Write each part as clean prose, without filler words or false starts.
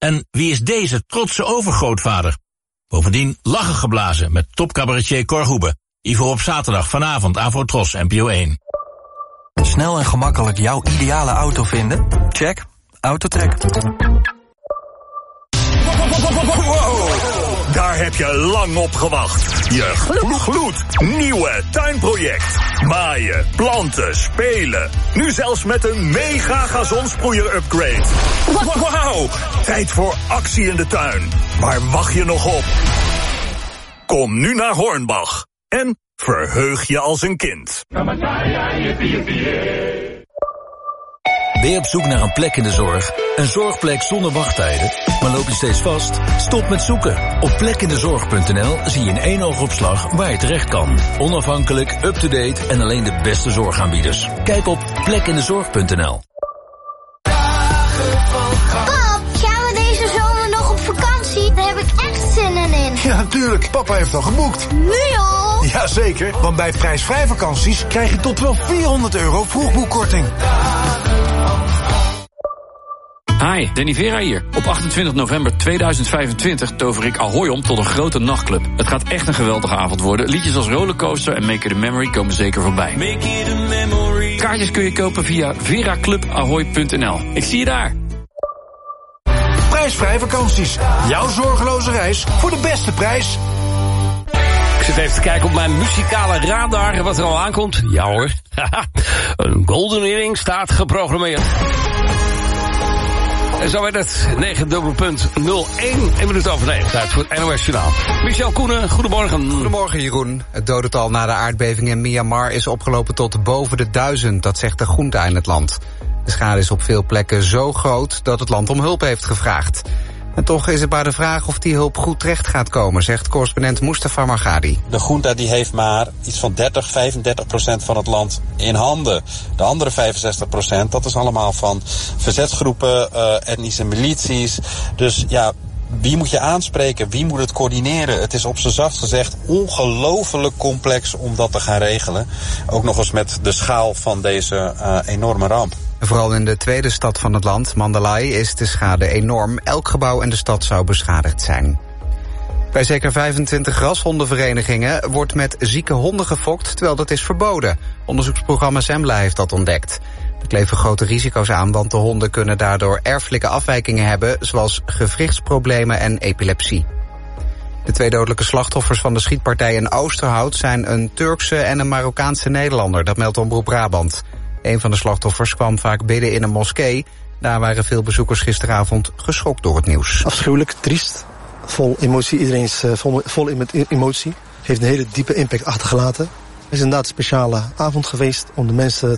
En wie is deze trotse overgrootvader? Bovendien lachen geblazen met topcabaretier Cor Hoebe. Ivo op zaterdag vanavond Avotros NPO 1. Snel en gemakkelijk jouw ideale auto vinden? Check. Autotrack. Wow, daar heb je lang op gewacht. Je gloednieuwe tuinproject. Maaien, planten, spelen. Nu zelfs met een mega gazonsproeier upgrade. Wauw, tijd voor actie in de tuin. Waar wacht je nog op? Kom nu naar Hornbach en verheug je als een kind. Ben je op zoek naar een plek in de zorg? Een zorgplek zonder wachttijden? Maar loop je steeds vast? Stop met zoeken. Op plekindezorg.nl zie je in één oogopslag waar je terecht kan. Onafhankelijk, up-to-date en alleen de beste zorgaanbieders. Kijk op plekindezorg.nl. Pap, gaan we deze zomer nog op vakantie? Daar heb ik echt zin in. Ja, natuurlijk. Papa heeft al geboekt. Nu al? Jazeker, want bij prijsvrij vakanties krijg je tot wel €400 vroegboekkorting. Hi, Danny Vera hier. Op 28 november 2025 tover ik Ahoy om tot een grote nachtclub. Het gaat echt een geweldige avond worden. Liedjes als Rollercoaster en Make It a Memory komen zeker voorbij. Make it a memory. Kaartjes kun je kopen via veraclubahoy.nl. Ik zie je daar. Prijsvrij vakanties. Jouw zorgeloze reis voor de beste prijs. Ik zit even te kijken op mijn muzikale radar wat er al aankomt. Ja hoor. Een Golden Earring staat geprogrammeerd. En zo werd het 9:01. 1 minuut over 9. Tijd voor het NOS Journaal. Michel Koenen, goedemorgen. Goedemorgen Jeroen. Het dodental na de aardbeving in Myanmar is opgelopen tot boven de 1000. Dat zegt de junta in het land. De schade is op veel plekken zo groot dat het land om hulp heeft gevraagd. En toch is het maar de vraag of die hulp goed terecht gaat komen, zegt correspondent Mustafa Margadi. De junta die heeft maar iets van 35% van het land in handen. De andere 65%, dat is allemaal van verzetsgroepen, etnische milities. Dus ja, wie moet je aanspreken? Wie moet het coördineren? Het is op z'n zachtst gezegd ongelooflijk complex om dat te gaan regelen. Ook nog eens met de schaal van deze enorme ramp. Vooral in de tweede stad van het land, Mandalay, is de schade enorm. Elk gebouw in de stad zou beschadigd zijn. Bij zeker 25 rashondenverenigingen wordt met zieke honden gefokt, terwijl dat is verboden. Onderzoeksprogramma Zembla heeft dat ontdekt. Er kleven grote risico's aan, want de honden kunnen daardoor erfelijke afwijkingen hebben, zoals gewrichtsproblemen en epilepsie. De 2 dodelijke slachtoffers van de schietpartij in Oosterhout zijn een Turkse en een Marokkaanse Nederlander, dat meldt Omroep Brabant. Een van de slachtoffers kwam vaak bidden in een moskee. Daar waren veel bezoekers gisteravond geschokt door het nieuws. Afschuwelijk, triest, vol emotie. Iedereen is vol met emotie. Heeft een hele diepe impact achtergelaten. Het is inderdaad een speciale avond geweest om de mensen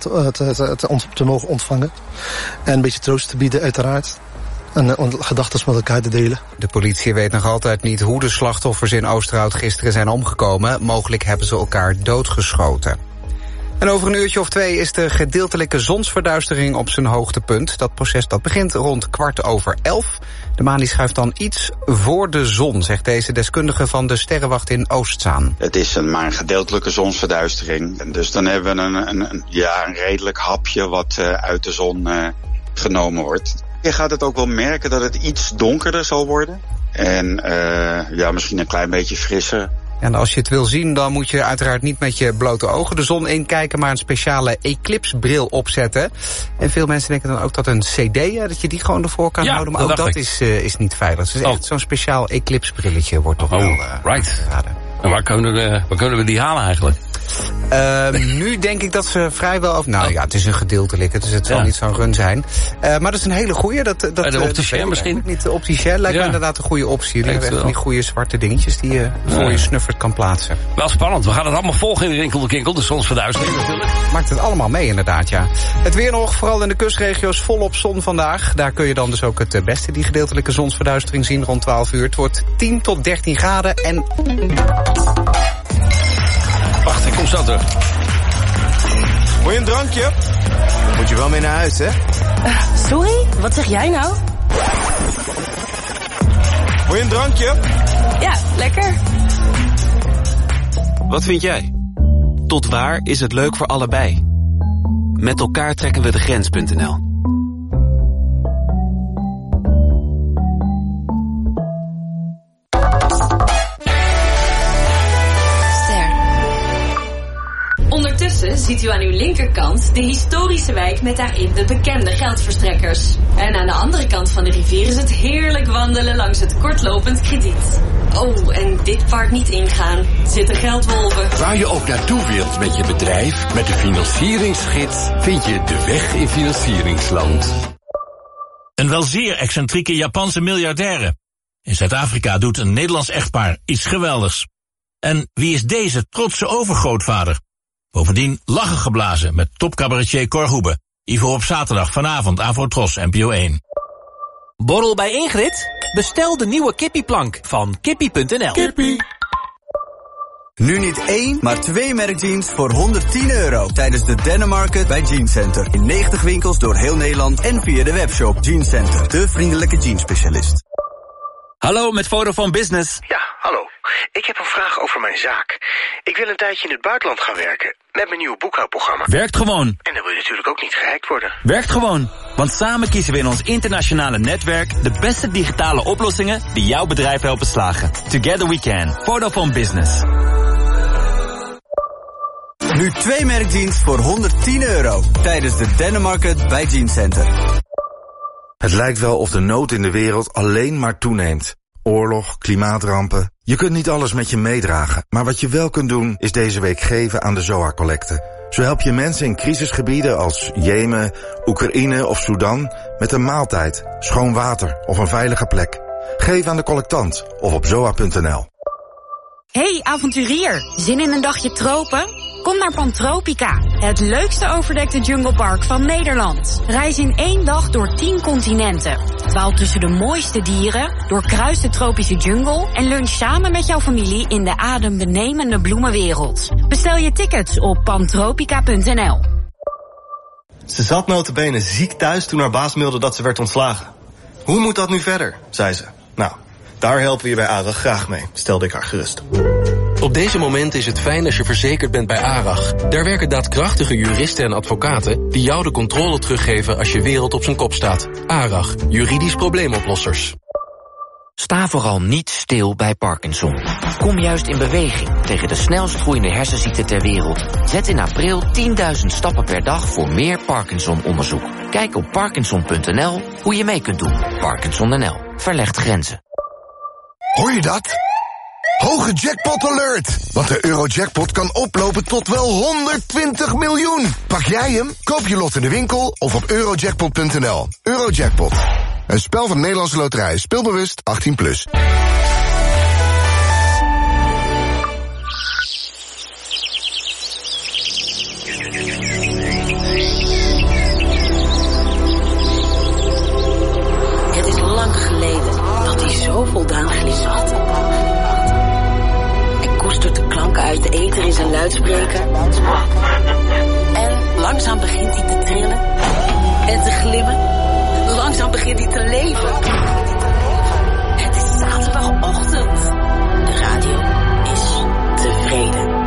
te mogen ontvangen. En een beetje troost te bieden uiteraard. En gedachten met elkaar te delen. De politie weet nog altijd niet hoe de slachtoffers in Oosterhout gisteren zijn omgekomen. Mogelijk hebben ze elkaar doodgeschoten. En over een uurtje of 2 is de gedeeltelijke zonsverduistering op zijn hoogtepunt. Dat proces dat begint rond 11:15. De maan die schuift dan iets voor de zon, zegt deze deskundige van de Sterrenwacht in Oostzaan. Het is maar een gedeeltelijke zonsverduistering. En dus dan hebben we een redelijk hapje wat uit de zon genomen wordt. Je gaat het ook wel merken dat het iets donkerder zal worden. En misschien een klein beetje frisser. En als je het wil zien, dan moet je uiteraard niet met je blote ogen de zon inkijken, maar een speciale eclipsebril opzetten. En veel mensen denken dan ook dat een cd, dat je die gewoon ervoor kan houden. Maar ook dat is niet veilig. Dus echt zo'n speciaal eclipsebrilletje wordt toch wel geraden. En waar kunnen we die halen eigenlijk? Nu denk ik dat ze vrijwel... het is een gedeeltelijke, dus het zal niet zo'n run zijn. Maar dat is een hele goeie. De opticien misschien? Niet de opticien lijkt me inderdaad een goede optie. Die hebben echt die goede zwarte dingetjes die je voor je snuffert kan plaatsen. Wel spannend. We gaan het allemaal volgen in de Rinkel de Kinkel. De zonsverduistering natuurlijk. Maakt het allemaal mee inderdaad, ja. Het weer nog, vooral in de kustregio's, volop zon vandaag. Daar kun je dan dus ook het beste die gedeeltelijke zonsverduistering zien rond 12 uur. Het wordt 10 tot 13 graden en... Wacht, ik kom zo terug. Wil je een drankje? Moet je wel mee naar huis, hè? Sorry? Wat zeg jij nou? Wil je een drankje? Ja, lekker. Wat vind jij? Tot waar is het leuk voor allebei? Met elkaar trekken we de grens.nl. ziet u aan uw linkerkant de historische wijk met daarin de bekende geldverstrekkers. En aan de andere kant van de rivier is het heerlijk wandelen langs het kortlopend krediet. Oh, en dit park niet ingaan. Zitten geldwolven. Waar je ook naartoe wilt met je bedrijf, met de financieringsgids vind je de weg in financieringsland. Een wel zeer excentrieke Japanse miljardaire. In Zuid-Afrika doet een Nederlands echtpaar iets geweldigs. En wie is deze trotse overgrootvader? Bovendien lachen geblazen met topcabaretier Cor Hoebe. Ivo op zaterdag vanavond Afro-Tros NPO 1. Borrel bij Ingrid? Bestel de nieuwe kippieplank van kippie.nl. Kippie. Nu niet 1, maar 2 merkjeans voor €110 tijdens de Dennemarket bij Jeans Center. In 90 winkels door heel Nederland en via de webshop Jeans Center. De vriendelijke jeansspecialist. Hallo, met Vodafone Business. Ja, hallo. Ik heb een vraag over mijn zaak. Ik wil een tijdje in het buitenland gaan werken. Met mijn nieuwe boekhoudprogramma. Werkt gewoon. En dan wil je natuurlijk ook niet gehackt worden. Werkt gewoon. Want samen kiezen we in ons internationale netwerk de beste digitale oplossingen die jouw bedrijf helpen slagen. Together we can. Vodafone Business. Nu 2 merkjeans voor €110 tijdens de Dennemarket bij Jeans Center. Het lijkt wel of de nood in de wereld alleen maar toeneemt. Oorlog, klimaatrampen. Je kunt niet alles met je meedragen. Maar wat je wel kunt doen, is deze week geven aan de ZOA-collecte. Zo help je mensen in crisisgebieden als Jemen, Oekraïne of Sudan met een maaltijd, schoon water of een veilige plek. Geef aan de collectant of op zoa.nl. Hey avonturier, zin in een dagje tropen? Kom naar Pantropica, het leukste overdekte junglepark van Nederland. Reis in 1 dag door 10 continenten. Dwaal tussen de mooiste dieren, doorkruis de tropische jungle en lunch samen met jouw familie in de adembenemende bloemenwereld. Bestel je tickets op pantropica.nl. Ze zat nota bene ziek thuis toen haar baas mailde dat ze werd ontslagen. Hoe moet dat nu verder, zei ze. Nou, daar helpen we je bij ARAG graag mee, stelde ik haar gerust. Op deze momenten is het fijn als je verzekerd bent bij ARAG. Daar werken daadkrachtige juristen en advocaten die jou de controle teruggeven als je wereld op zijn kop staat. ARAG, juridisch probleemoplossers. Sta vooral niet stil bij Parkinson. Kom juist in beweging tegen de snelst groeiende hersenziekte ter wereld. Zet in april 10.000 stappen per dag voor meer Parkinson-onderzoek. Kijk op parkinson.nl hoe je mee kunt doen. Parkinson NL. Verlegt grenzen. Hoor je dat? Hoge jackpot alert! Want de Eurojackpot kan oplopen tot wel 120 miljoen. Pak jij hem? Koop je lot in de winkel of op eurojackpot.nl. Eurojackpot. Een spel van de Nederlandse Loterij. Speelbewust 18+. Het is lang geleden dat hij zo voldaan glimlachte. Ik koestert de klanken uit de ether in zijn luidspreker. En langzaam begint hij te trillen en te glimmen. Langzaam begint hij te leven. Het is zaterdagochtend. De radio is tevreden.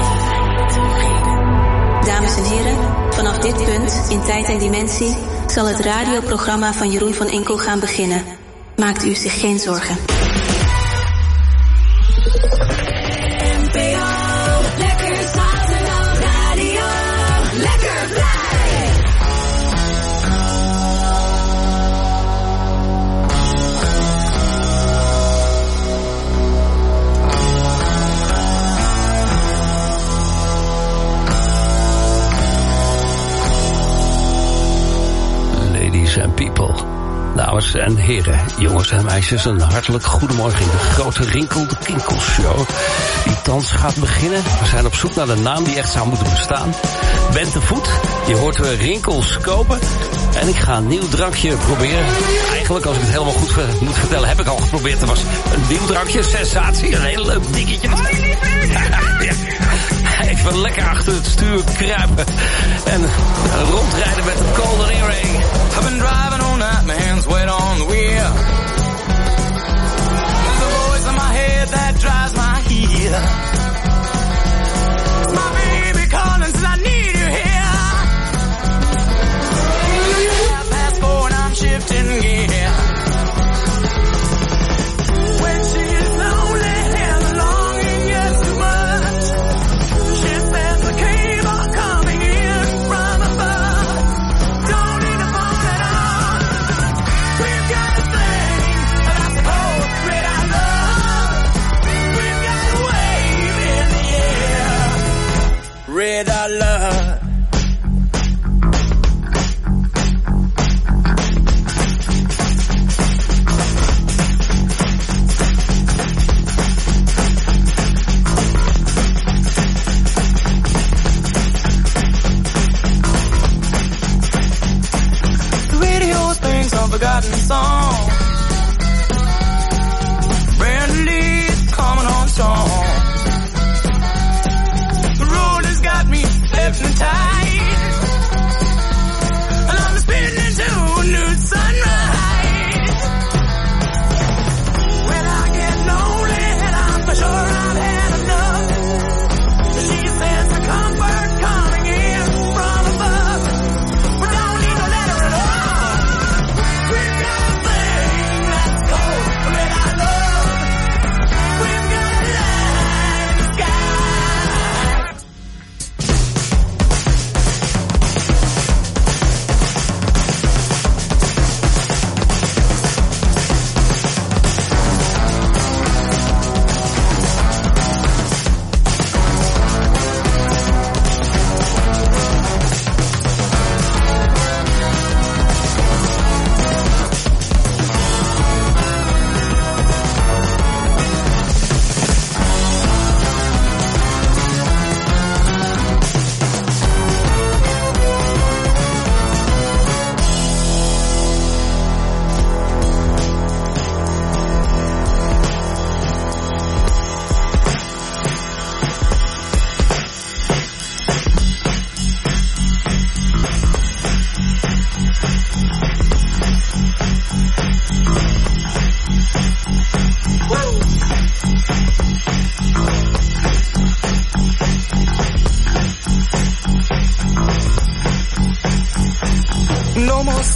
Dames en heren, vanaf dit punt in tijd en dimensie zal het radioprogramma van Jeroen van Inkel gaan beginnen. Maakt u zich geen zorgen. NPO, lekker zaterdag radio, lekker blij. Ladies and people, dames en heren, jongens en meisjes, een hartelijk goedemorgen in de grote Rinkel de Kinkels Show, die thans gaat beginnen. We zijn op zoek naar de naam die echt zou moeten bestaan. Bent de Voet, je hoort we Rinkels kopen. En ik ga een nieuw drankje proberen. Eigenlijk, als ik het helemaal goed moet vertellen, heb ik al geprobeerd. Er was een nieuw drankje, sensatie, een heel leuk dingetje. Even lekker achter het stuur kruipen en rondrijden met een golden earring. I've been driving all night, my hands wet on the wheel. There's a voice in my head that drives my heel. It's my baby calling, says I need you here. Past 4 and I'm shifting gear. When she is lonely and the longing gets too much, she says the cable coming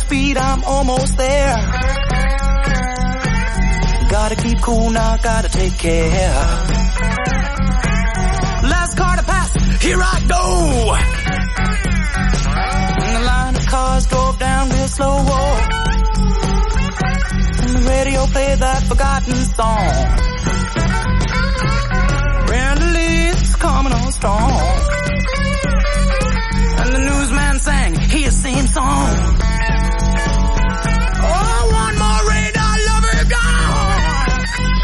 feet, I'm almost there. Gotta keep cool now, gotta take care. Last car to pass, here I go. And the line of cars drove down real slow. And the radio played that forgotten song. Randomly's coming on strong. And the newsman sang his same song. Oh, one more radar lover gone.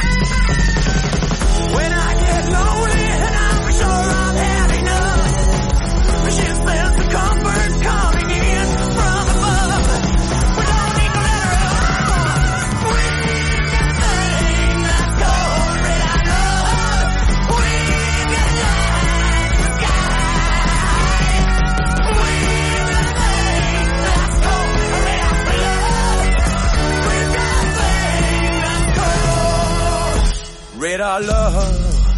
When I get lonely and I'm sure I've had enough, she says the comfort coming in from above. We don't need to let her up. We've got a thing that's called red eye love. We've got a light in the sky. We've got a thing that's called red eye love. We've got a thing that's called red eye love.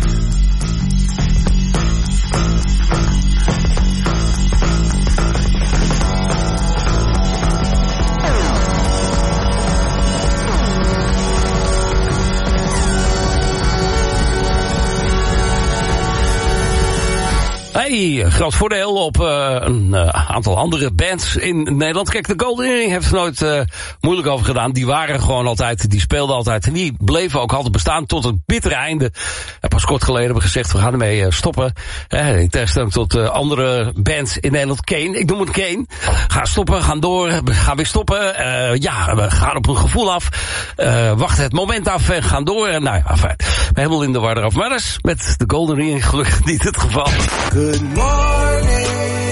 Hey, groot voordeel op een aantal andere bands in Nederland. Kijk, de Golden Earring heeft er nooit moeilijk over gedaan. Die waren gewoon altijd, die speelden altijd. En die bleven ook altijd bestaan tot het bittere einde. Pas kort geleden hebben we gezegd, we gaan ermee stoppen. In tegenstelling tot andere bands in Nederland. Kane, ik noem het Kane. Gaan stoppen, gaan door, gaan weer stoppen. We gaan op een gevoel af. Wachten het moment af en gaan door. En nou ja, fijn. Helemaal in de war eraf. Maar dat is met de Golden Earring gelukkig niet het geval. Good morning,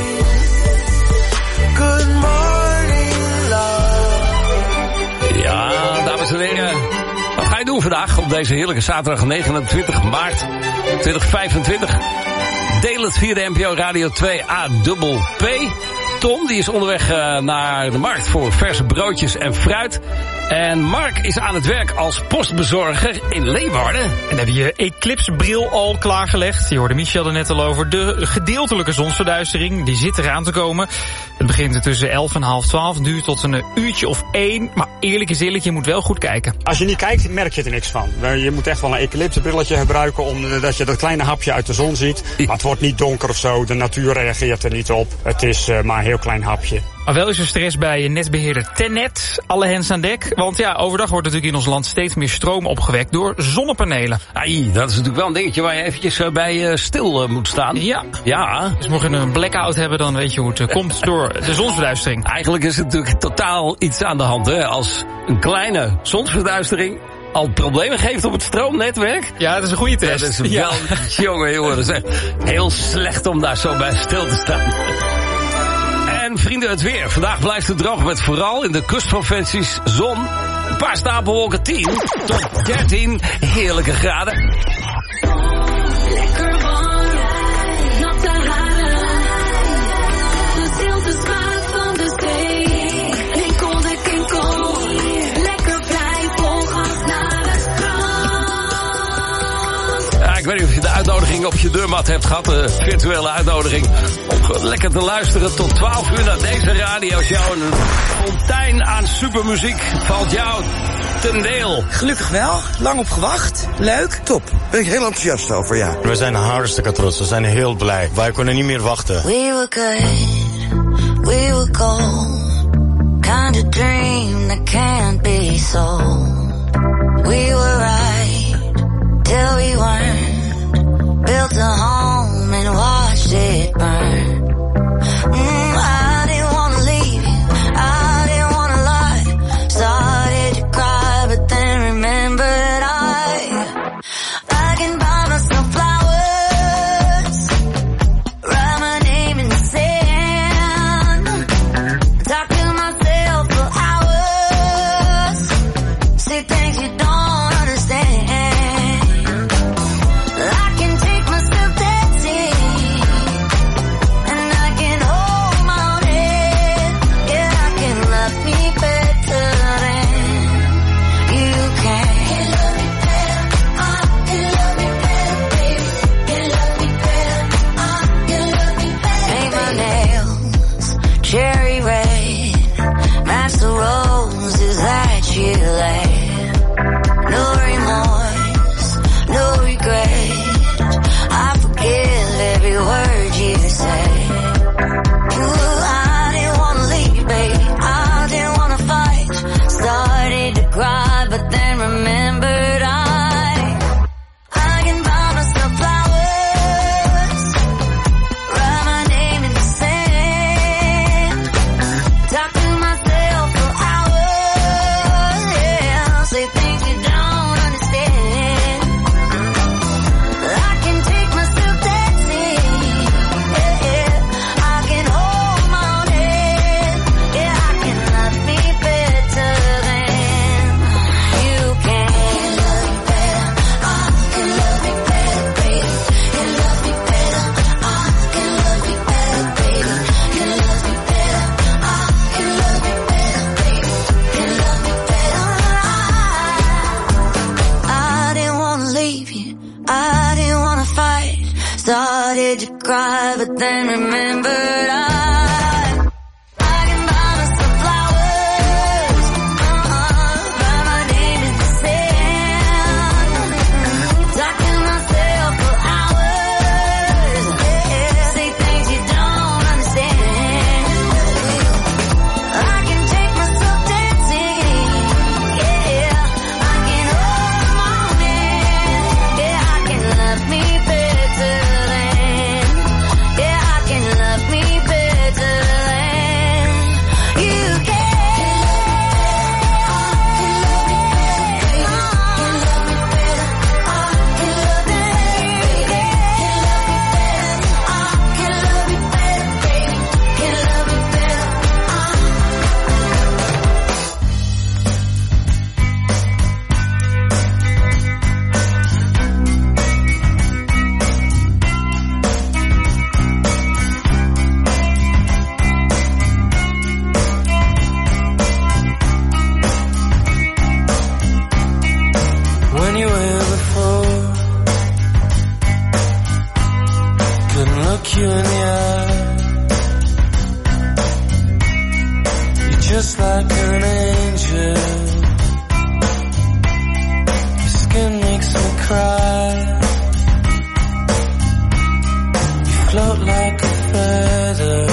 love. Ja, dames en heren. Wat ga je doen vandaag op deze heerlijke zaterdag 29 maart 2025? Deel het via de NPO Radio 2 APP. Tom die is onderweg naar de markt voor verse broodjes en fruit. En Mark is aan het werk als postbezorger in Leeuwarden. En heb je je Eclipse-bril al klaargelegd? Je hoorde Michel er net al over. De gedeeltelijke zonsverduistering, die zit eraan te komen. Het begint tussen 11 en half 12, duurt tot een uurtje of 1. Maar eerlijk is eerlijk, je moet wel goed kijken. Als je niet kijkt, merk je er niks van. Je moet echt wel een Eclipse-brilletje gebruiken, omdat je dat kleine hapje uit de zon ziet. Maar het wordt niet donker of zo, de natuur reageert er niet op. Het is maar een heel klein hapje. Maar wel is er stress bij netbeheerder Tennet. Alle hens aan dek. Want ja, overdag wordt natuurlijk in ons land steeds meer stroom opgewekt door zonnepanelen. Ai, dat is natuurlijk wel een dingetje waar je eventjes bij stil moet staan. Ja. Dus mocht je een blackout hebben, dan weet je hoe het komt door de zonsverduistering. Eigenlijk is het natuurlijk totaal iets aan de hand, hè. Als een kleine zonsverduistering al problemen geeft op het stroomnetwerk. Ja, dat is een goede test. Dat is wel, jongen, dat is echt heel slecht om daar zo bij stil te staan. En vrienden, het weer. Vandaag blijft het droog met vooral in de kustprovincies zon. Een paar stapelwolken, 10 tot 13 heerlijke graden. Lekker warm, nat te haren. De stilte smaakt van de zee. Kinkel de kinkel, lekker vrij volgas naar het strand. Ja, ik weet niet of je de uitnodiging op je deurmat hebt gehad. De virtuele uitnodiging om lekker te luisteren tot 12 uur naar deze radioshow. En een fontein aan supermuziek valt jou ten deel. Gelukkig wel. Lang op gewacht. Leuk. Top. Ben ik heel enthousiast over, ja. We zijn hartstikke trots. We zijn heel blij. Wij kunnen niet meer wachten. We were good, we were gold. Kind of dream that can't be sold. We were right till we weren't. Built a home and watched it burn. I didn't wanna leave you, I didn't wanna lie. Started to cry, but then remembered I can buy myself flowers, write my name in the sand, talk to myself for hours, sit made you cry, but then remembered I can buy myself flowers, write my name in the sand, talk to myself for hours, say things you don't understand. I can take myself dancing, yeah, I can hold the moment, yeah, I can love me better than, yeah, I can love me better than you can. When you were before, couldn't look you in the eye. You're just like an angel. Your skin makes me cry. You float like a feather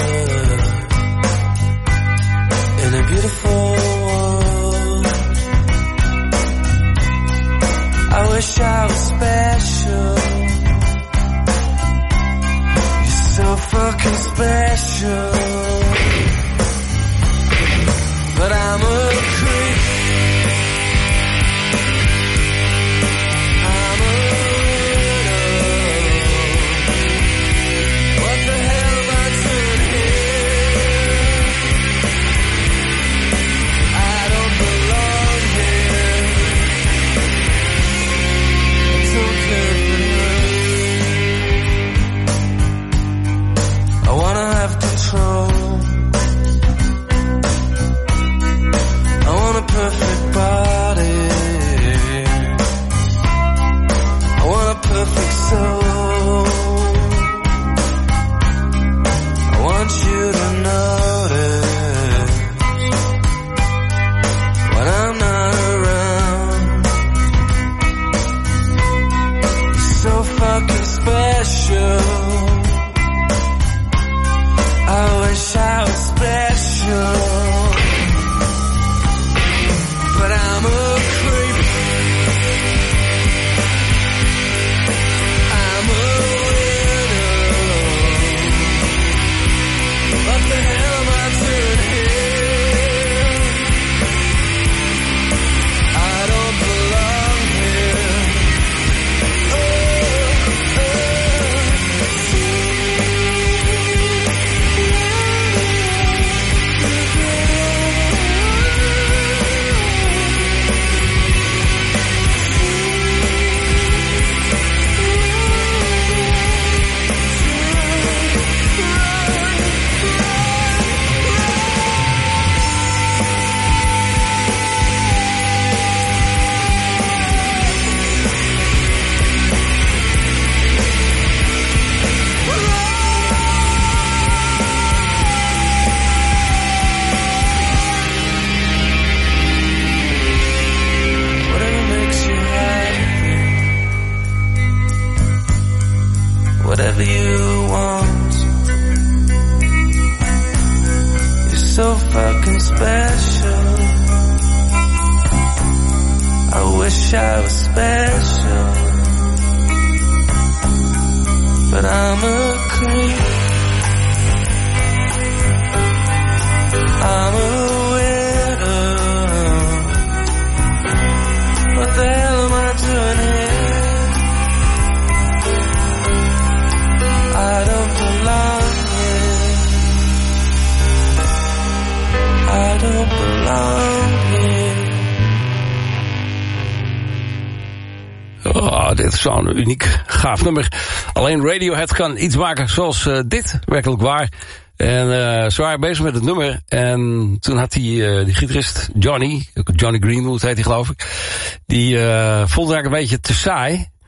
in a beautiful world. I wish I was special. You're so fucking special. But I'm a creep. I'm a widow. What the hell am I doing here? I don't belong here. I wanna have control. I want a perfect body. I want a perfect soul. I want you to notice when I'm not around. You're so fucking special. I wish I was special, but I'm a creep. I'm a widow. What the hell am I doing here? I don't belong here. Whatever you want. You're so fucking special. I wish I was special, but I'm a creep. I'm a widow. What the hell am I doing here? I don't belong here. I don't belong here. Oh, dit is zo'n uniek gaaf nummer. Alleen Radiohead kan iets maken zoals dit, werkelijk waar. En ze waren bezig met het nummer. En toen had die gitarist Johnny Greenwood heet hij geloof ik. Die vond het eigenlijk een beetje te saai.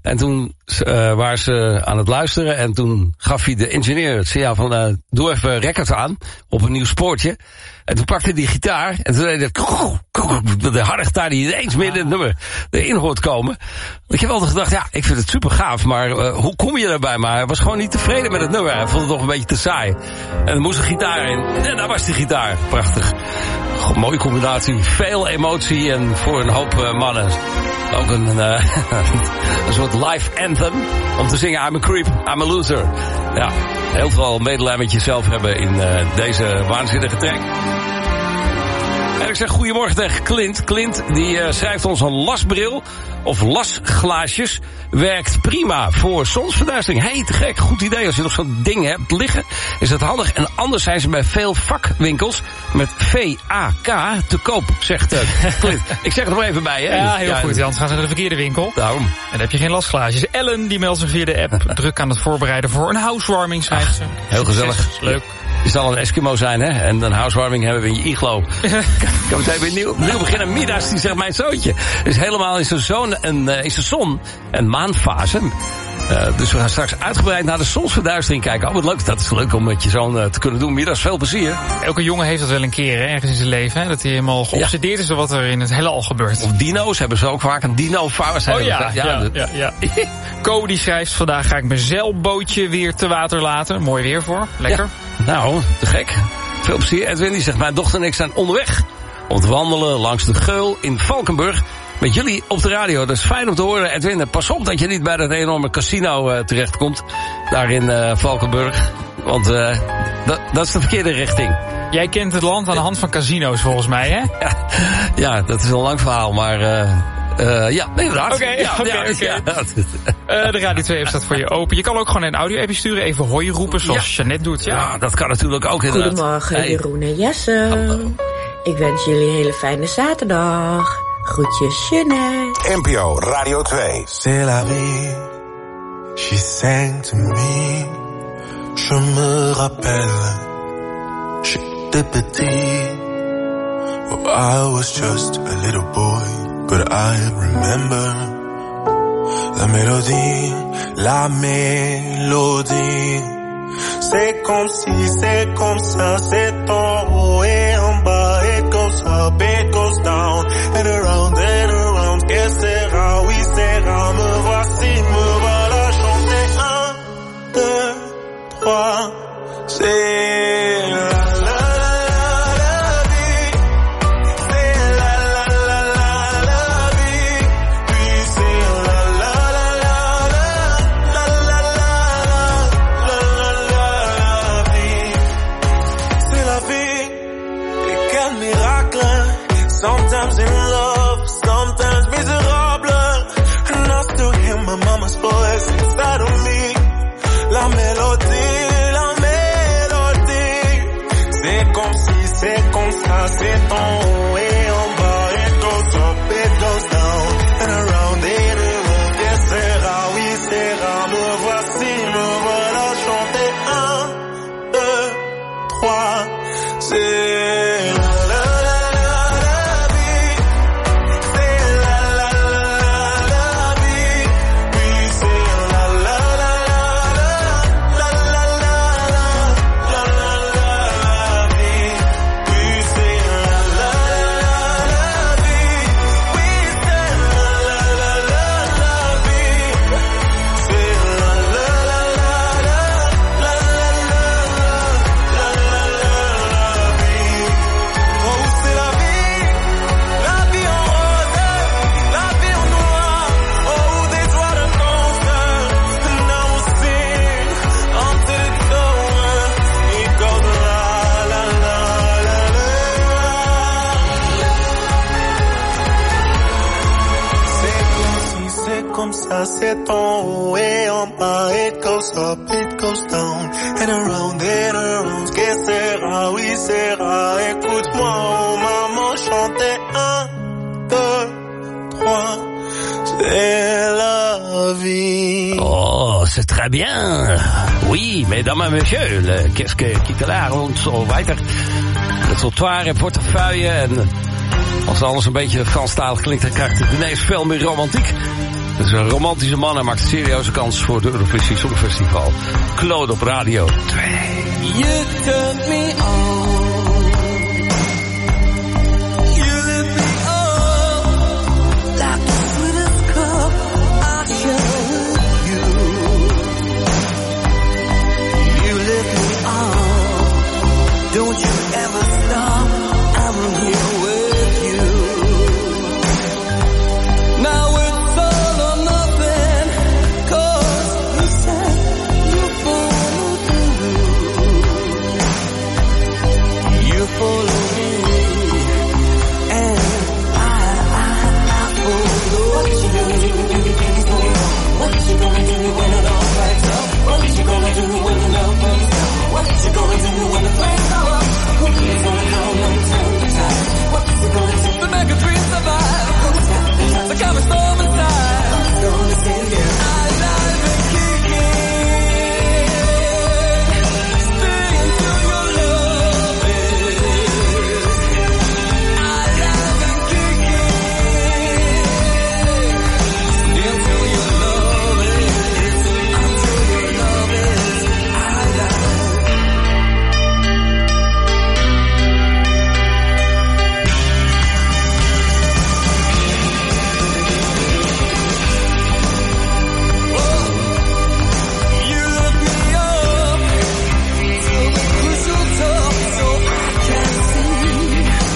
En toen waren ze aan het luisteren. En toen gaf hij de ingenieur het signaal van... doe even records aan op een nieuw spoortje. En toen pakte hij die gitaar. En toen deed hij de harde gitaar die ineens midden in het nummer erin hoort komen. Ik heb altijd gedacht, ja, ik vind het super gaaf. Maar hoe kom je daarbij? Maar hij was gewoon niet tevreden met het nummer. Hij vond het nog een beetje te saai. En er moest een gitaar in. En daar was die gitaar. Prachtig. Mooie combinatie. Veel emotie. En voor een hoop mannen ook een soort live anthem. Om te zingen I'm a creep, I'm a loser. Ja, heel veel medelijden met jezelf hebben in deze waanzinnige track. En ik zeg goedemorgen tegen Clint. Clint die schrijft ons een lasbril of lasglaasjes. Werkt prima voor zonsverduistering. Hey, te gek, goed idee. Als je nog zo'n ding hebt liggen, is dat handig. En anders zijn ze bij veel vakwinkels met VAK te koop, zegt Clint. Ik zeg het er maar even bij, hè. Ja, heel goed. Anders gaan ze naar de verkeerde winkel. Daarom. En dan heb je geen lasglaasjes. Ellen, die meldt zich via de app. Druk aan het voorbereiden voor een housewarming, schrijft ze. Heel gezellig. Leuk. Je zal een Eskimo zijn, hè? En een housewarming hebben we in je iglo. Kan meteen weer nieuw beginnen. Midas, die zegt mijn zoontje. Dus helemaal in zijn zon- en maanfase. Dus we gaan straks uitgebreid naar de zonsverduistering kijken. Oh, wat leuk. Dat is leuk om met je zoon te kunnen doen. Midas, veel plezier. Elke jongen heeft dat wel een keer, hè, ergens in zijn leven. Hè? Dat hij helemaal geobsedeerd is door wat er in het heelal gebeurt. Of dino's hebben ze ook vaak een dino-fase. Oh ja. Co die schrijft, vandaag ga ik mijn zeilbootje weer te water laten. Mooi weer voor. Lekker. Ja. Nou, te gek. Veel plezier. Edwin die zegt, mijn dochter en ik zijn onderweg om te wandelen langs de Geul in Valkenburg. Met jullie op de radio. Dat is fijn om te horen, Edwin. Pas op dat je niet bij dat enorme casino terechtkomt. Daar in Valkenburg. Want dat is de verkeerde richting. Jij kent het land aan de hand van casino's volgens mij, hè? Ja, dat is een lang verhaal, maar... ja, inderdaad. Oké. De Radio 2 app staat voor je open. Je kan ook gewoon een audio-appje sturen. Even hoi roepen, zoals Jeannette doet. Ja, dat kan natuurlijk ook inderdaad. Goedemorgen, Jeroen en Jesse. Hallo. Ik wens jullie een hele fijne zaterdag. Groetjes, Jeannette. NPO Radio 2. C'est la vie, she sang to me. Je me rappelle, j'étais petit. Oh, I was just a little boy. But I remember la mélodie, la mélodie. C'est comme si, c'est comme ça, c'est en haut et en bas. It goes up, it goes down, and around, que sera, oui sera. Me voici, me voilà chanter 1, 2, 3. C'est la sometimes in love, sometimes miserable. And I still hear my mama's voice inside of me. La mélodie, la mélodie. C'est comme si, c'est comme ça, c'est en haut et en bas. It goes up, it goes down, and around it around. Que sera, oui sera. Me voici, me voilà chanter 1, 2, 3. C'est c'est en haut et en bas. It goes up, it goes down, and around, que sera, oui sera. Écoute-moi, oh maman, chanter 1, 2, 3. C'est la vie. Oh, c'est très bien. Oui, mesdames et messieurs, le Keske Kietelaar en zo weiter. Het trottoir en portefeuille en als alles een beetje Franstalig klinkt, dan krijgt het ineens veel meer romantiek. Het is een romantische man en maakt serieuze kans voor het Eurovisie Songfestival. Claude op Radio 2. You took me on. You lit me up like the sweetest cup I showed you. You lit me on. Don't you ever stop. I'm here with you. Now it's all or nothing, 'cause you said you follow through. You follow me, and I follow. What you gonna do when you think it's over? What you gonna do when it all breaks up? What you gonna do when the love burns out? What you gonna do when the flames go up? Who's gonna come and turn the tide? What you gonna do to make a dream survive? The coming storm inside. I'm gonna say yeah. Alive and kicking. Stay until your love is. Alive and kicking. Stay until your love is. Until your love is alive. You lift me up till the crucial top, so I can see.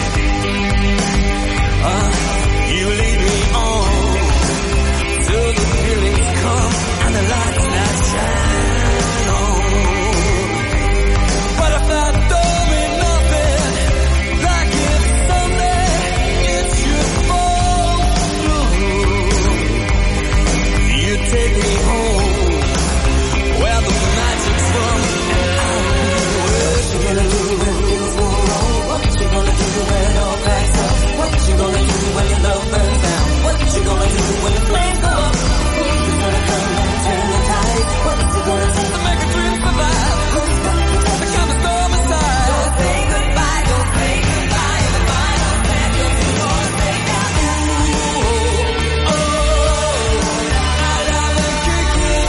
You lead me on till the feelings come and the lights that shine on. But if that don't mean nothing, like if someday it should fall through, you take me home where the magic's from, and I'll be what you gonna do when things go wrong? What you gonna do when it all backs up? What you gonna do when your love burns down? What you gonna do when the flames go up? Who's gonna come and turn the tide? What you gonna do to make a dream survive? The coming storm inside. Don't say goodbye, don't say goodbye. The final stand, you're too far to say now. Ooh, oh, I love and kicking.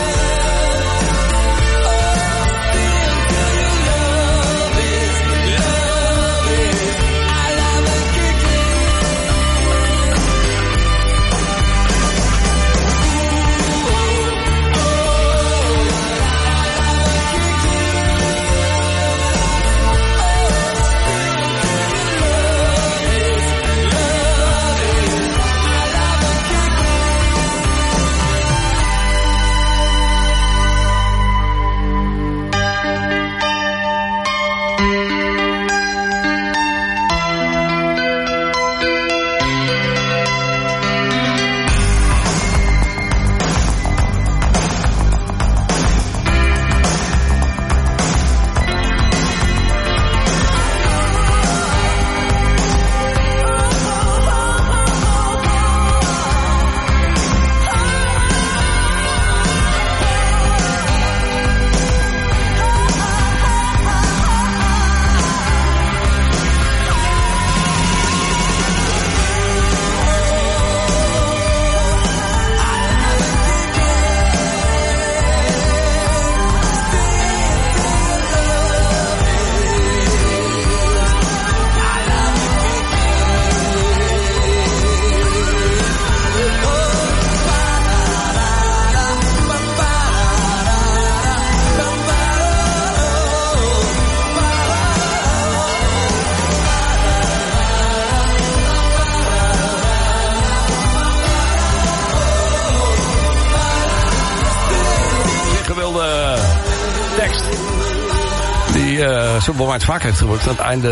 Zo bewaard vaak heeft gebruikt aan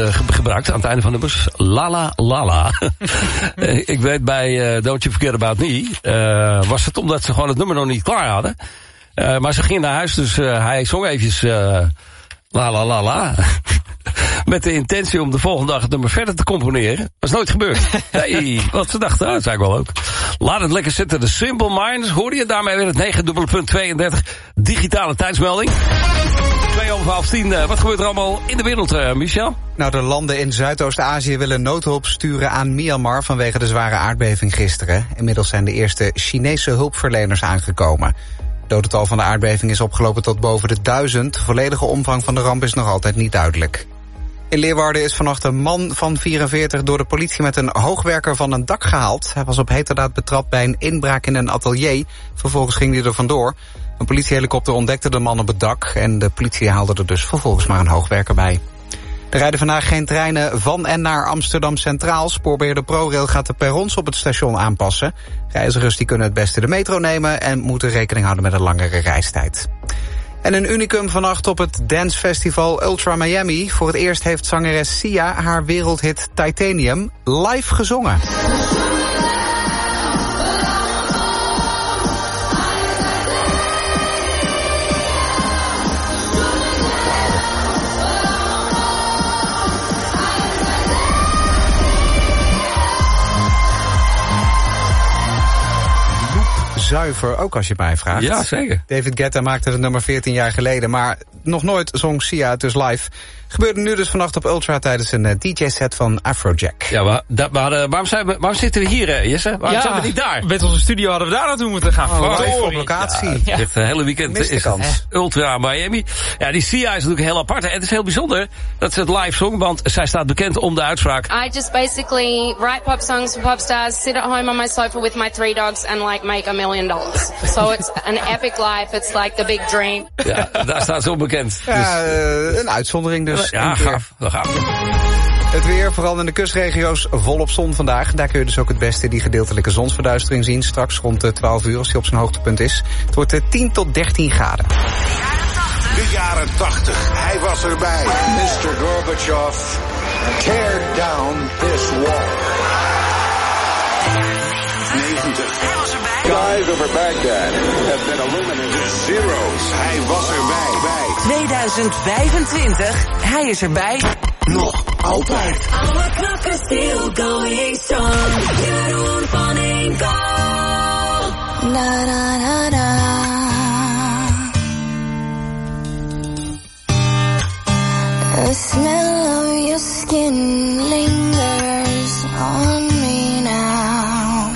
het einde van de bus. Lala Lala. Ik weet bij Don't You Forget About Me was het omdat ze gewoon het nummer nog niet klaar hadden. Maar ze ging naar huis, dus hij zong eventjes Lala Lala. Met de intentie om de volgende dag het nummer verder te componeren. Dat is nooit gebeurd. Nee, want ze dachten, dat is eigenlijk wel leuk. Laat het lekker zitten. De Simple Minds. Hoorde je daarmee weer het 9.32 digitale tijdsmelding. 2:30. Wat gebeurt er allemaal in de wereld, Michel? Nou, de landen in Zuidoost-Azië willen noodhulp sturen aan Myanmar vanwege de zware aardbeving gisteren. Inmiddels zijn de eerste Chinese hulpverleners aangekomen. Het dodental van de aardbeving is opgelopen tot boven de 1000. De volledige omvang van de ramp is nog altijd niet duidelijk. In Leeuwarden is vannacht een man van 44 door de politie met een hoogwerker van een dak gehaald. Hij was op heterdaad betrapt bij een inbraak in een atelier. Vervolgens ging hij er vandoor. Een politiehelikopter ontdekte de man op het dak en de politie haalde er dus vervolgens maar een hoogwerker bij. Er rijden vandaag geen treinen van en naar Amsterdam Centraal. Spoorbeheerder ProRail gaat de perrons op het station aanpassen. Reizigers die kunnen het beste de metro nemen en moeten rekening houden met een langere reistijd. En een unicum vannacht op het dancefestival Ultra Miami. Voor het eerst heeft zangeres Sia haar wereldhit Titanium live gezongen. Zuiver, ook als je mij vraagt. Ja, zeker. David Guetta maakte het nummer 14 jaar geleden, maar nog nooit zong Sia het dus live. Gebeurde nu dus vannacht op Ultra tijdens een DJ-set van Afrojack. Ja, waarom zitten we hier, Jesse? Waarom zijn we niet daar? Met onze studio hadden we daar naartoe moeten gaan. Live op locatie. Ja, het hele weekend is het Ultra Miami. Ja, die Sia is natuurlijk heel apart. En het is heel bijzonder dat ze het live zong, want zij staat bekend om de uitspraak. I just basically write pop songs for pop stars, sit at home on my sofa with my 3 dogs and like make $1 million. So it's an epic life. It's like the big dream. Ja, daar staat ze onbekend. Ja, een uitzondering dus. Ja, gaaf. Het weer, vooral in de kustregio's, volop zon vandaag. Daar kun je dus ook het beste die gedeeltelijke zonsverduistering zien. Straks rond 12 uur als die op zijn hoogtepunt is. Het wordt 10 tot 13 graden. De jaren 80, hij was erbij. Mr. Gorbachev, tear down this wall. 90. Hij was erbij. Skies over Baghdad have been illuminated. Zeros, hij was erbij. 2025, hij is erbij. Nog altijd. Our clock is still going strong. Jeroen van Inkel. Na na na na. The smell of your skin lingers on me now.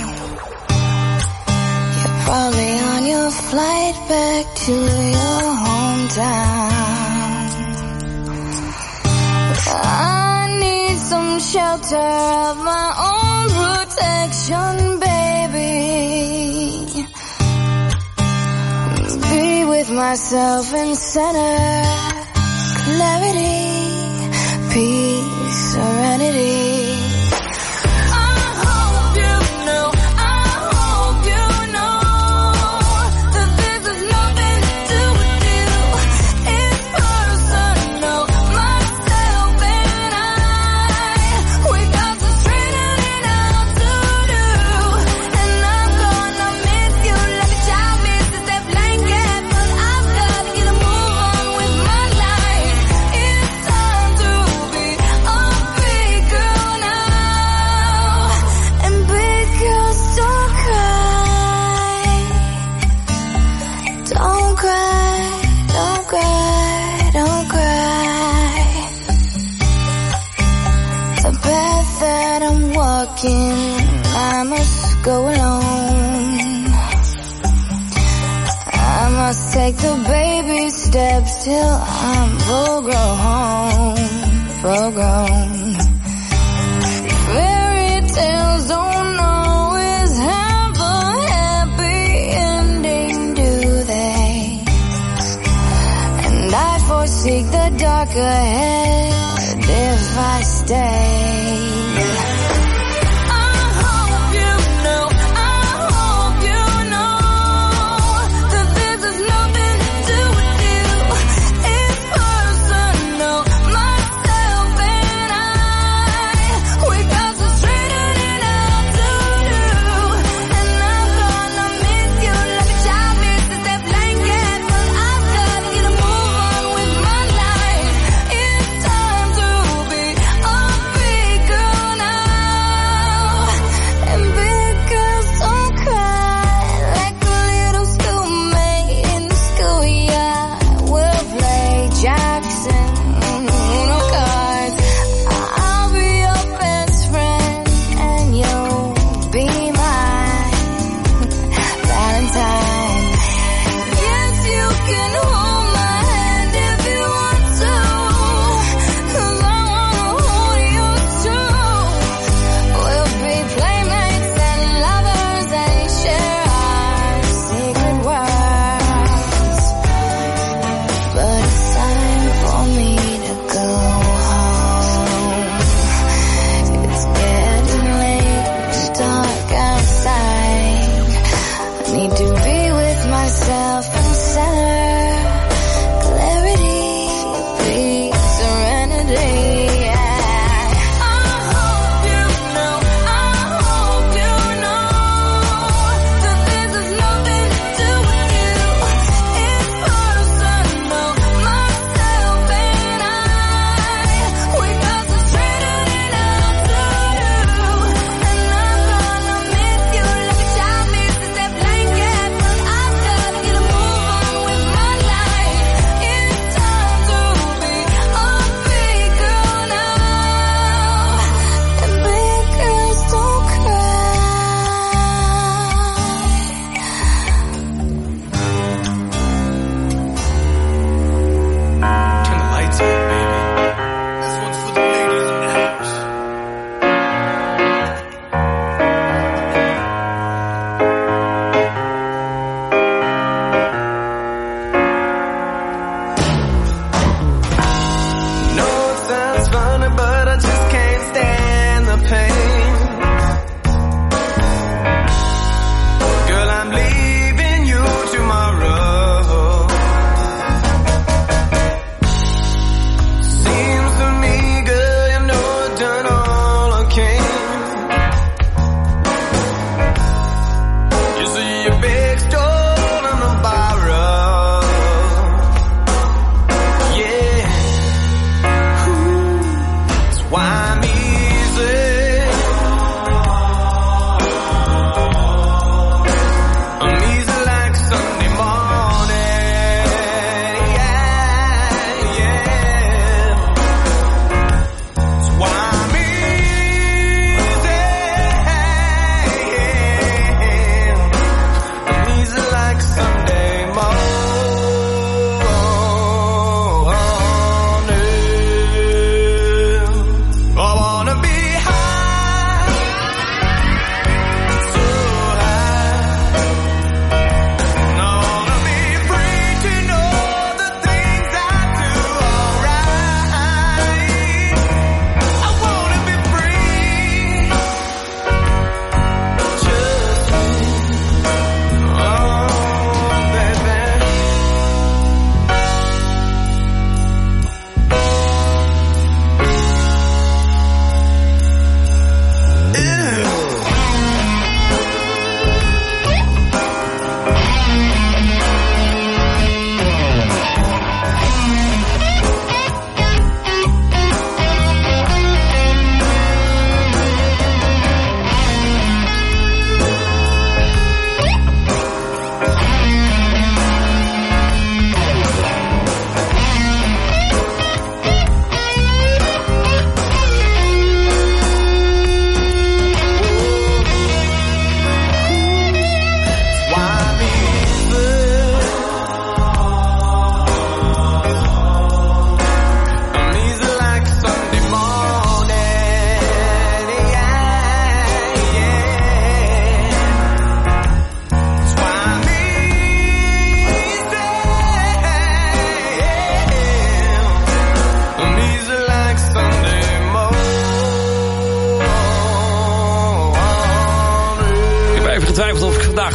You're probably on your flight back to your hometown. I need some shelter of my own protection, baby. Be with myself in center, clarity, peace, serenity. I must go alone. I must take the baby steps till I'm full grown. Fairy tales don't always have a happy ending, do they? And I foresee the dark ahead if I stay.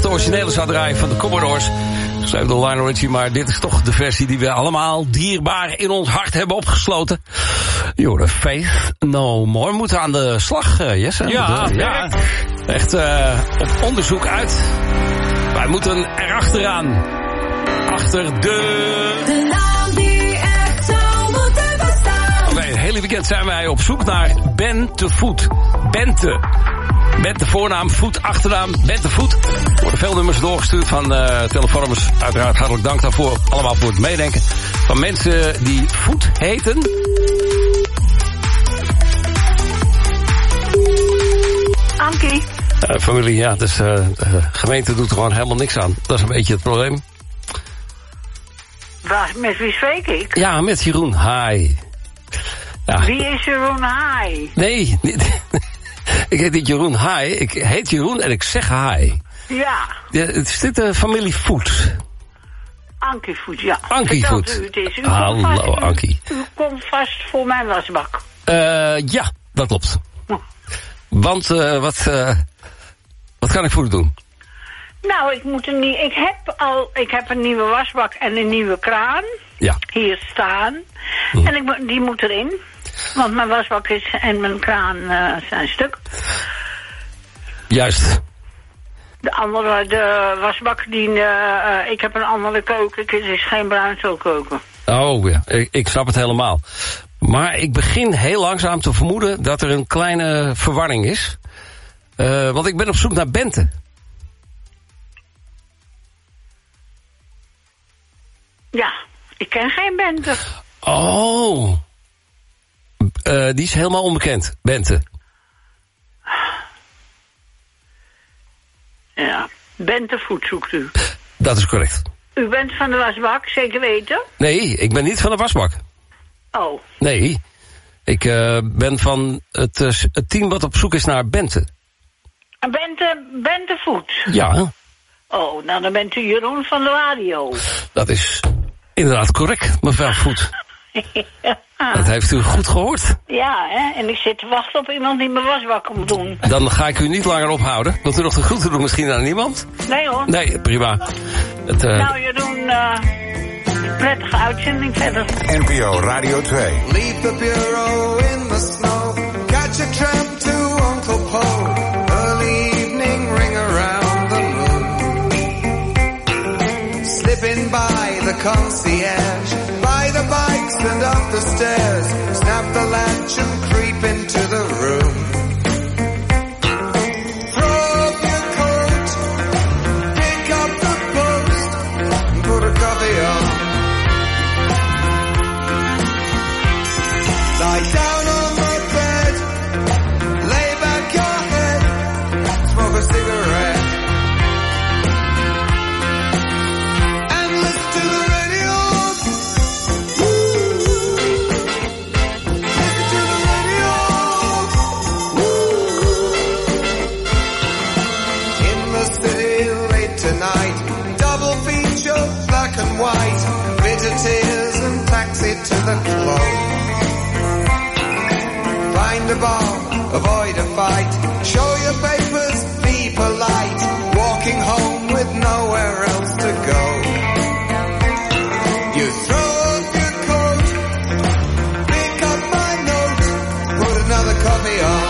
de originele zou draaien van de Commodores. Schreef de Lionel Richie, maar dit is toch de versie die we allemaal dierbaar in ons hart hebben opgesloten. Jorden, Faith No More. We moeten aan de slag, Jesse. Ja, ja. Echt op onderzoek uit. Wij moeten erachteraan. Achter de naam die echt zou moeten bestaan. Oké, het hele weekend zijn wij op zoek naar Bente Voet. Bente. Bente voornaam, Voet achternaam, Bente Voet. Er worden veel nummers doorgestuurd van telefoonnummers. Uiteraard hartelijk dank daarvoor. Allemaal voor het meedenken. Van mensen die Voet heten. Ankie. Familie, ja, dus de gemeente doet er gewoon helemaal niks aan. Dat is een beetje het probleem. Met wie spreek ik? Ja, met Jeroen. Hi. Ja. Wie is Jeroen Hi? Nee, ik heet niet Jeroen Hi. Ik heet Jeroen en ik zeg hi. Ja. Het is dit de familie Voet. Ankie Voet, ja. Ankie Voet. U het is. Hallo, Ankie. U komt vast voor mijn wasbak. Ja, dat klopt. Want, wat kan ik voor u doen? Nou, ik heb een nieuwe wasbak en een nieuwe kraan. Ja. Hier staan. En die moet erin. Want mijn wasbak en mijn kraan zijn stuk. Juist. De wasbak ik heb een andere keuken. Het is geen bruinzeelkeuken. Oh ja, ik snap het helemaal. Maar ik begin heel langzaam te vermoeden dat er een kleine verwarring is. Want ik ben op zoek naar Bente. Ja, ik ken geen Bente. Oh. Die is helemaal onbekend, Bente. Ja, Bente Voet zoekt u. Dat is correct. U bent van de wasbak, zeker weten? Nee, ik ben niet van de wasbak. Oh. Nee, ik ben van het team wat op zoek is naar Bente. Bente Voet? Ja. Oh, nou dan bent u Jeroen van de radio. Dat is inderdaad correct, mevrouw Voet. Ja. Dat heeft u goed gehoord. Ja, hè? En ik zit te wachten op iemand die mijn wasbak moet doen. Dan ga ik u niet langer ophouden. Wilt u nog de groeten doen misschien aan iemand? Nee hoor. Nee, prima. Nou Jeroen, prettige uitzending verder. NPO Radio 2. Leave the bureau in the snow. Catch a tram to Uncle Po. Early evening ring around the moon. Slipping by the concierge. By the bikes and up the stairs. Snap the latch and creep into the room. Throw up your coat. Pick up the post. And put a coffee on. Lie down on the bed. Lay back your head. Smoke a cigarette. And listen to the radio. Tonight, double feature, black and white, bitter tears and taxi to the club. Find a bar, avoid a fight, show your papers, be polite, walking home with nowhere else to go. You throw up your coat, pick up my note, put another coffee on.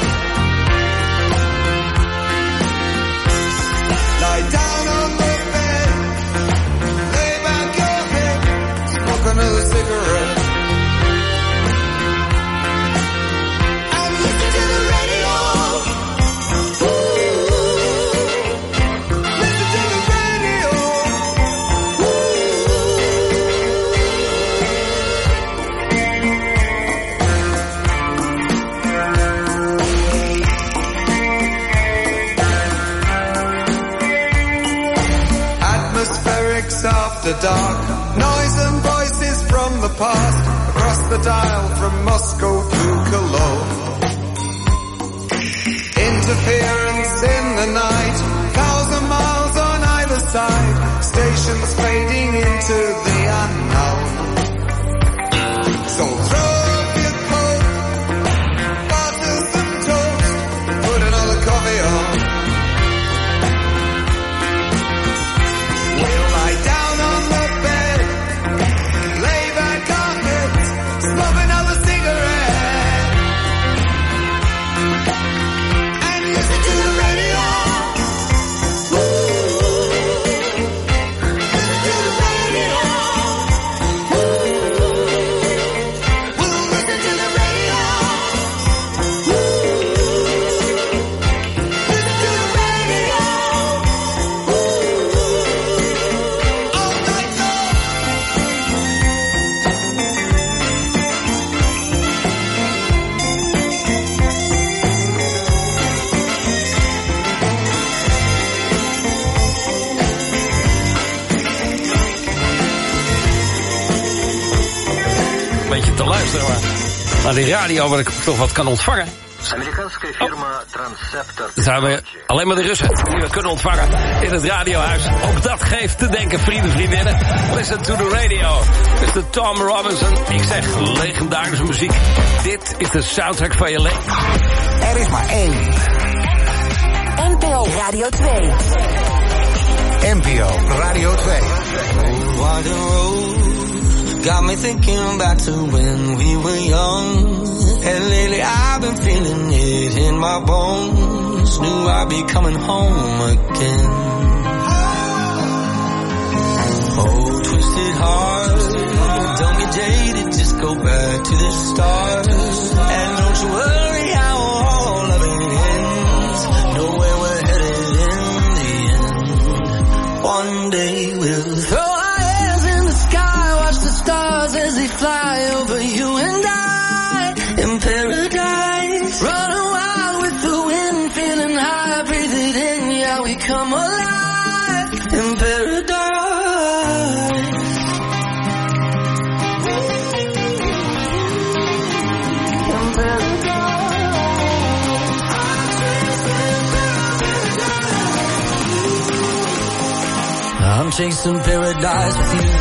Lie down on the bed, lay back your head, smoke another cigarette. And listen to the radio. Listen to the radio. Atmospherics after dark, noise and voices from the past, across the dial from Moscow to Cologne. Interference in the night, 1,000 miles on either side, stations fading into the unknown. So throw up your coat, butter some toast, put another coffee on. te luisteren, maar naar die radio waar ik toch wat kan ontvangen. Amerikaanse firma Transceptor. Dan zijn we alleen maar de Russen die we kunnen ontvangen in het radiohuis. Ook dat geeft te denken, vrienden, vriendinnen. Listen to the radio. Dit is de Tom Robinson. Ik zeg legendarische muziek. Dit is de soundtrack van je leven. Er is maar één. NPO Radio 2. NPO Radio 2. Got me thinking back to when we were young. And lately I've been feeling it in my bones. Knew I'd be coming home again. Oh, twisted heart, don't get jaded, just go back to the start. And don't you worry how all of it ends. Know where we're headed in the end. One day we'll throw our hands in the sky, watch the stars as they fly over you and I. In paradise, running wild with the wind, feeling high, breathe it in, yeah, we come alive. In paradise. In paradise. I'm chasing paradise with you.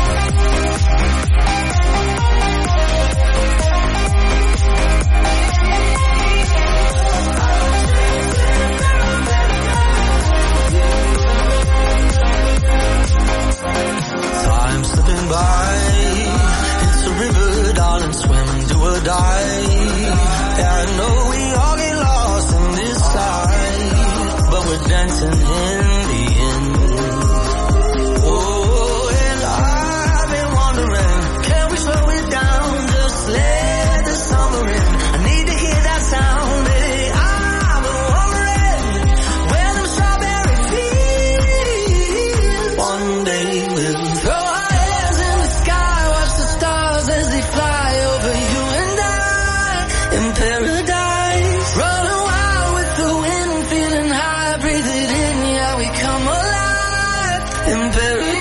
Time slipping by, it's a river, darling, swim, do or die. Yeah, I know we all get lost in this life, but we're dancing in the end. Oh, and I've been wondering, can we slow it down, just let the summer in. I need to hear that sound, baby. I've been wondering where them strawberry fields. One day we'll throw our hands in the sky, watch the stars as they fly over you and I. In paradise, running wild with the wind, feeling high, breathe it in, yeah, we come alive. In paradise.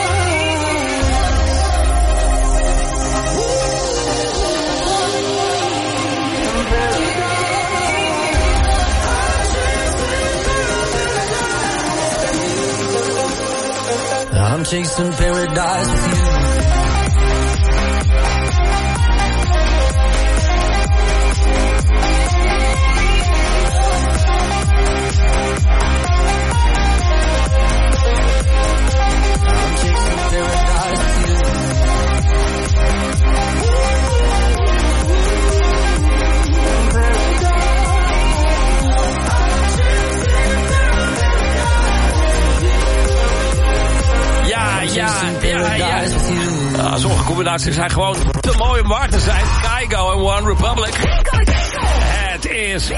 I'm chasing paradise with you. I'm chasing paradise with you. Sommige combinaties zijn gewoon te mooi om waar te zijn. Kygo en One Republic. Het is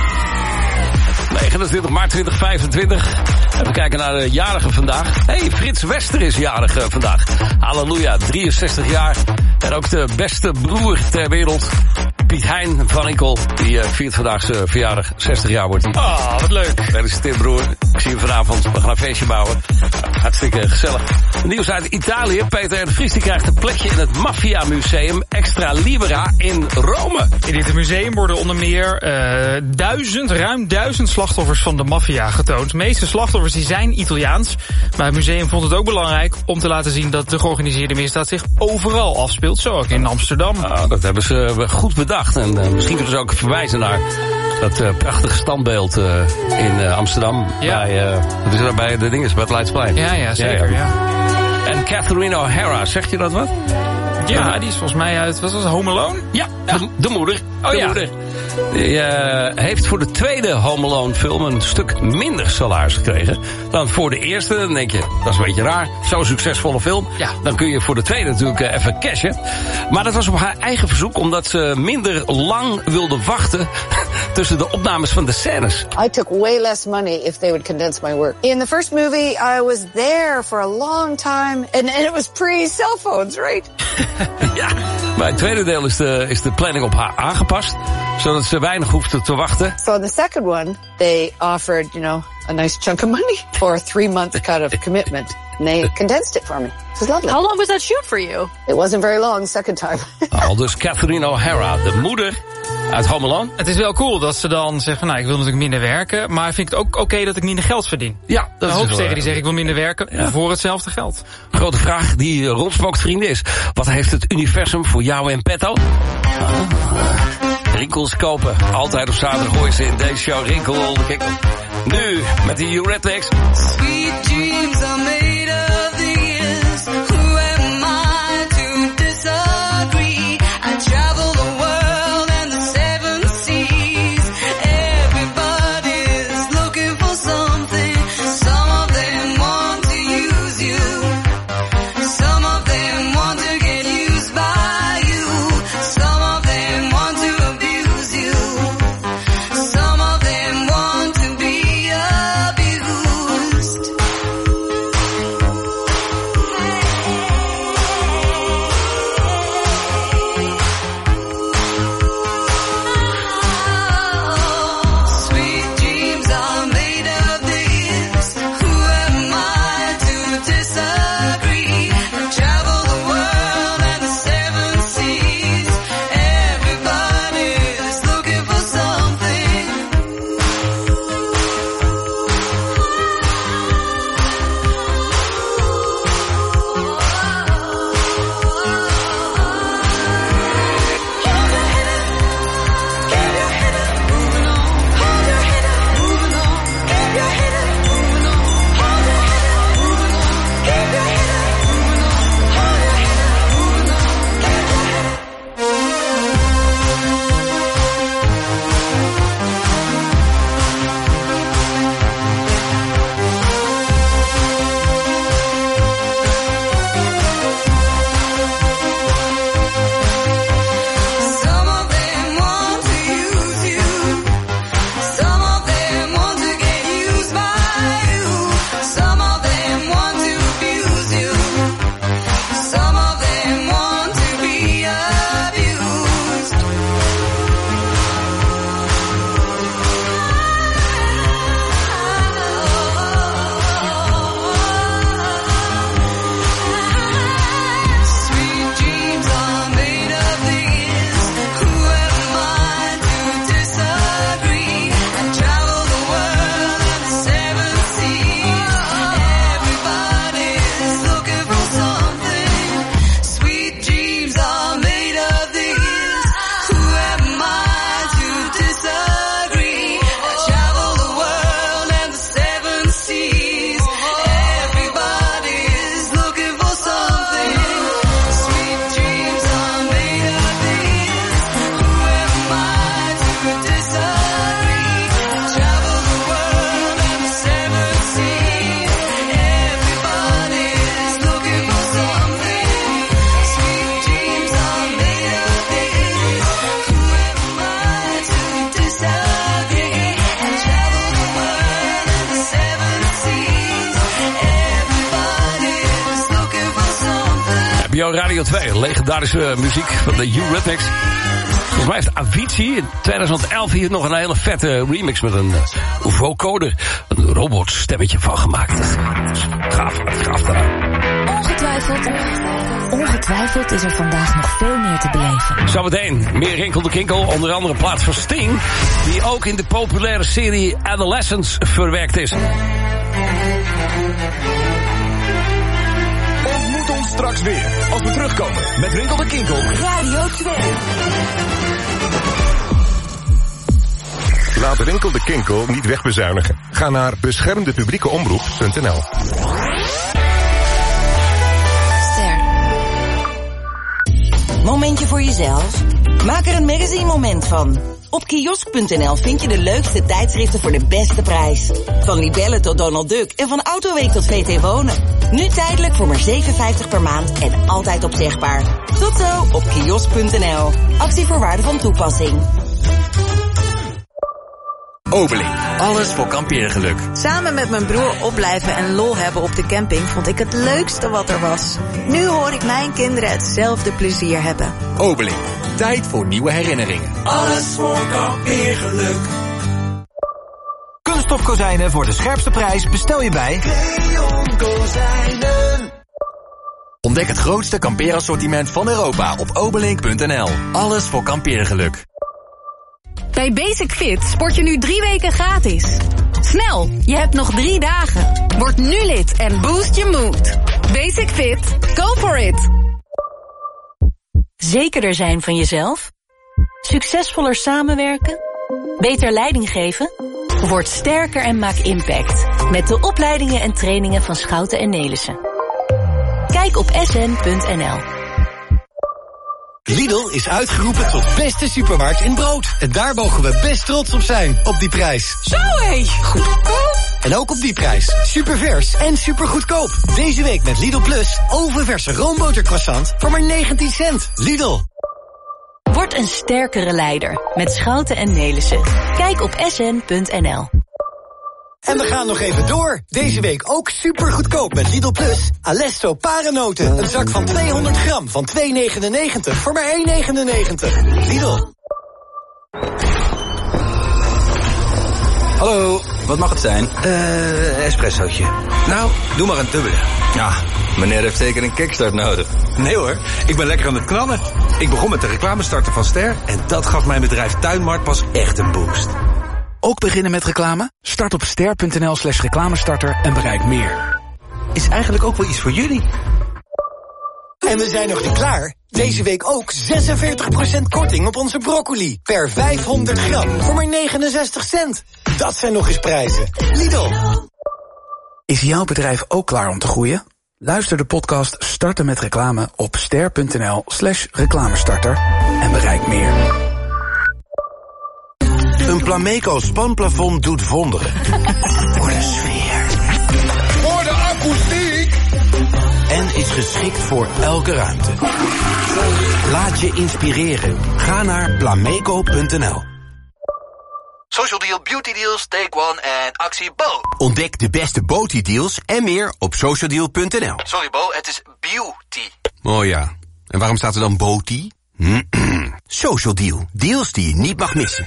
29 maart 2025. Even kijken naar de jarigen vandaag. Hey, Frits Wester is jarig vandaag. Halleluja, 63 jaar. En ook de beste broer ter wereld, Piet Hein van Inkel, die viert vandaag zijn verjaardag. 60 jaar wordt hij. Ah, wat leuk. Gefeliciteerd, broer. Ik zie hem vanavond. We gaan een feestje bouwen. Hartstikke gezellig. Nieuws uit Italië. Peter R. de Vries die krijgt een plekje in het Mafia Museum Extra Libera in Rome. In dit museum worden onder meer ruim 1000 slachtoffers van de maffia getoond. De meeste slachtoffers die zijn Italiaans. Maar het museum vond het ook belangrijk om te laten zien dat de georganiseerde misdaad zich overal afspeelt. Zo ook in Amsterdam. Nou, dat hebben ze goed bedacht. En misschien kunnen ze ook verwijzen naar dat prachtige standbeeld in Amsterdam. Ja. Dat is daar bij de dinges, bij het Leidsplein. Ja, zeker. Ja. En Catherine O'Hara, zegt je dat wat? Ja, die is volgens mij uit, wat was het, Home Alone? Ja. De moeder. Oh, ja. Moeder. Die heeft voor de tweede Home Alone film een stuk minder salaris gekregen dan voor de eerste. Dan denk je, dat is een beetje raar. Zo'n succesvolle film. Ja. Dan kun je voor de tweede natuurlijk even cashen. Maar dat was op haar eigen verzoek, omdat ze minder lang wilde wachten tussen de opnames van de scènes. I took way less money if they would condense my work. In the first movie, I was there for a long time, and it was pre-cell phones, right? Ja, bij het tweede deel is de planning op haar aangepast, zodat ze weinig hoefde te wachten. So in the second one, they offered, a nice chunk of money for a 3-month cut of commitment. And they condensed it for me. It was lovely. How long was that shoot for you? It wasn't very long, second time. Al dus Catherine O'Hara, de moeder uit Home Alone. Het is wel cool dat ze dan zeggen, nou, ik wil natuurlijk minder werken, maar vind ik het ook oké dat ik minder geld verdien. Ja, dat is hoopstegen die zeggen, ik wil minder werken voor hetzelfde geld. Grote vraag die rondspookt, vrienden, is: wat heeft het universum voor jou in petto? Rinkels kopen. Altijd op zaterdag hoor je ze in deze show. Rinkel, de Kinkel. Nu met de Eurythmics. Sweet dreams are made of these. Who am I to disagree? I travel the world and the seven seas. Everybody's looking for something. Some of them want to use you. Some of them want to get used by you. Some of them want to abuse you. Some of them want to be abused. Sweet dreams are made of these. Who am I to disagree? I travel the world and the seven seas. Everybody's looking for something. Some of them want to use you. Some of them want to get used by you. Some of them want to abuse you. Some of them want to be abused. Sweet dreams are made of these. Who am I to disagree? I travel the world and the seven seas. Everybody's looking for something. Sweet dreams are made of these. Who am I to disagree? I travel the world and the seven seas. Everybody's looking for something. Sweet dreams are made of these. Who am I to disagree? I travel the world and the seven seas. Everybody's looking for something. Sweet dreams are made of these. Who am I to disagree? I travel the world and the seven seas. Everybody's looking for something. NPO Radio 2, legendarische muziek van de Eurythmics. Volgens mij heeft Avicii in 2011 hier nog een hele vette remix met een vocoder, een robotstemmetje van gemaakt. Gaaf eraan. Ongetwijfeld is er vandaag nog veel meer te beleven. Zometeen meer Rinkel de Kinkel, onder andere plaats van Sting, die ook in de populaire serie Adolescence verwerkt is. Ontmoet ons straks weer, als we terugkomen met Rinkel de Kinkel. Radio 2. Laat Rinkel de Kinkel niet wegbezuinigen. Ga naar beschermdepubliekeomroep.nl. Momentje voor jezelf? Maak er een magazine moment van. Op kiosk.nl vind je de leukste tijdschriften voor de beste prijs. Van Libelle tot Donald Duck en van Autoweek tot VT Wonen. Nu tijdelijk voor maar €7,50 per maand en altijd opzegbaar. Tot zo op kiosk.nl. Actievoorwaarden van toepassing. Obeling, alles voor kampeergeluk. Samen met mijn broer opblijven en lol hebben op de camping vond ik het leukste wat er was. Nu hoor ik mijn kinderen hetzelfde plezier hebben. Obeling, tijd voor nieuwe herinneringen. Alles voor kampeergeluk. Kunststof kozijnen voor de scherpste prijs bestel je bij Creon Kozijnen. Ontdek het grootste kampeerassortiment van Europa op obelink.nl. Alles voor kampeergeluk. Bij Basic Fit sport je nu 3 weken gratis. Snel, je hebt nog 3 dagen. Word nu lid en boost je mood. Basic Fit, go for it. Zekerder zijn van jezelf? Succesvoller samenwerken? Beter leiding geven? Word sterker en maak impact. Met de opleidingen en trainingen van Schouten en Nelissen. Kijk op sn.nl. Lidl is uitgeroepen tot beste supermarkt in brood. En daar mogen we best trots op zijn, op die prijs. Zo hé, goedkoop. En ook op die prijs. Supervers en supergoedkoop. Deze week met Lidl Plus oververse roombotercroissant voor maar 19 cent. Lidl. Word een sterkere leider met Schouten en Nelissen. Kijk op sn.nl. En we gaan nog even door. Deze week ook super goedkoop met Lidl Plus. Alesso paranoten. Een zak van 200 gram van €2,99 voor maar €1,99. Lidl. Hallo, wat mag het zijn? Espressootje. Nou, doe maar een dubbele. Ja, meneer heeft zeker een kickstart nodig. Nee hoor, ik ben lekker aan het knallen. Ik begon met de reclamestarter van Ster en dat gaf mijn bedrijf Tuinmarkt pas echt een boost. Ook beginnen met reclame? Start op ster.nl/reclamestarter en bereik meer. Is eigenlijk ook wel iets voor jullie. En we zijn nog niet klaar. Deze week ook 46% korting op onze broccoli. Per 500 gram voor maar 69 cent. Dat zijn nog eens prijzen. Lidl. Is jouw bedrijf ook klaar om te groeien? Luister de podcast Starten met reclame op ster.nl/reclamestarter en bereik meer. Een Plameco spanplafond doet wonderen. Voor de sfeer. Voor de akoestiek. En is geschikt voor elke ruimte. Laat je inspireren. Ga naar plameco.nl. Social Deal, Beauty Deals, Take One en actie Bo. Ontdek de beste Beauty deals en meer op socialdeal.nl. Sorry Bo, het is beauty. Oh ja, en waarom staat er dan Beauty? Social Deal, deals die je niet mag missen.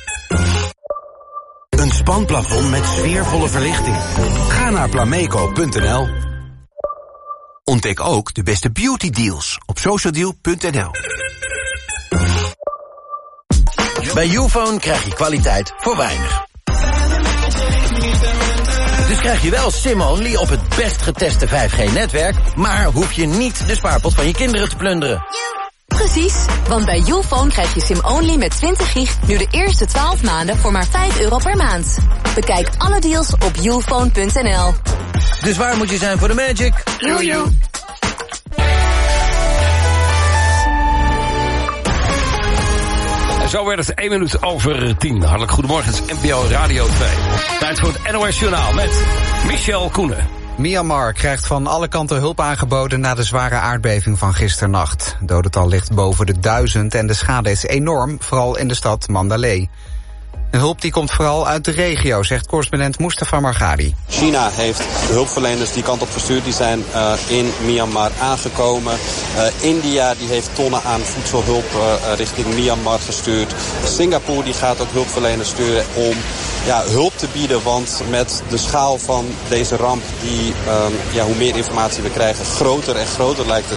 Een spanplafond met sfeervolle verlichting. Ga naar plameco.nl. Ontdek ook de beste beauty deals op socialdeal.nl. Bij Youfone krijg je kwaliteit voor weinig. Dus krijg je wel SIM-only op het best geteste 5G-netwerk, maar hoef je niet de spaarpot van je kinderen te plunderen. Precies, want bij Youfone krijg je SIM-only met 20 gig nu de eerste 12 maanden voor maar €5 per maand. Bekijk alle deals op youfone.nl. Dus waar moet je zijn voor de magic? Jojo. Zo werd het 1:01. Hartelijk goedemorgen, het is NPO Radio 2. Tijd voor het NOS Journaal met Michel Koenen. Myanmar krijgt van alle kanten hulp aangeboden na de zware aardbeving van gisternacht. Het dodental ligt boven de 1000 en de schade is enorm, vooral in de stad Mandalay. De hulp die komt vooral uit de regio, zegt correspondent Mustafa Margadi. China heeft hulpverleners die kant op gestuurd. Die zijn in Myanmar aangekomen. India die heeft tonnen aan voedselhulp richting Myanmar gestuurd. Singapore die gaat ook hulpverleners sturen om hulp te bieden. Want met de schaal van deze ramp, die, hoe meer informatie we krijgen, groter en groter lijkt